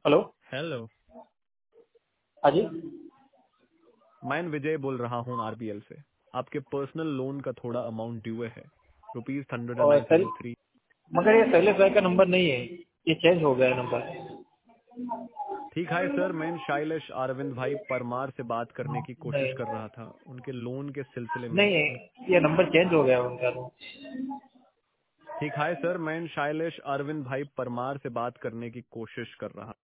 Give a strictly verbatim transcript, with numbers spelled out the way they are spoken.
Hello. Hello. हाँ जी। मैं विजय बोल रहा हूँ आरबीएल से। आपके पर्सनल लोन का थोड़ा अमाउंट ड्यू है, रुपीज हंड्रेड एंड और नाइन्टी सर, थ्री। मगर ये शैलेश भाई का नंबर नहीं है, ये चेंज हो गया है नंबर। ठीक है सर, मैं शैलेश अरविंद भाई परमार से बात करने की कोशिश नहीं कर रहा था उनके लोन के सिलसिले में नहीं है, उन... ये नंबर चेंज हो गया है उनका तो। ठीक है सर, मैं शैलेश अरविंद भाई परमार से बात करने की कोशिश कर रहा